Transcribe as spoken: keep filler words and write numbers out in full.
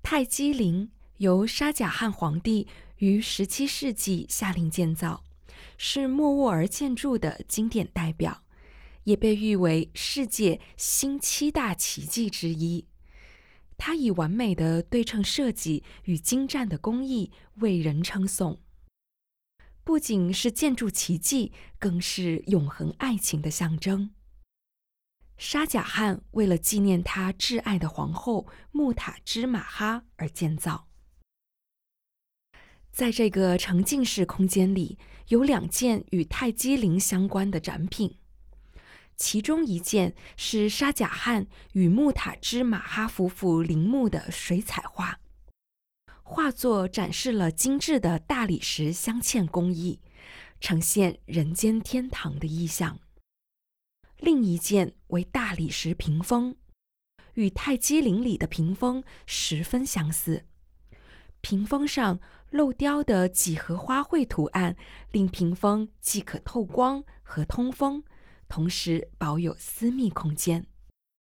泰姬陵由沙贾汗皇帝于十七世纪下令建造，是莫卧儿建筑的经典代表，也被誉为世界新七大奇迹之一。它以完美的对称设计与精湛的工艺为人称颂，不仅是建筑奇迹，更是永恒爱情的象征。沙贾汗为了纪念他挚爱的皇后穆塔之马哈而建造。在这个沉浸式空间里，有两件与泰姬陵相关的展品，其中一件是沙贾汗与穆塔之马哈夫妇陵墓的水彩画。画作展示了精致的大理石镶嵌工艺，呈现人间天堂的意象。另一件为大理石屏风，与泰姬陵里的屏风十分相似。屏风上镂雕的几何花卉图案，令屏风既可透光和通风，同时保有私密空间。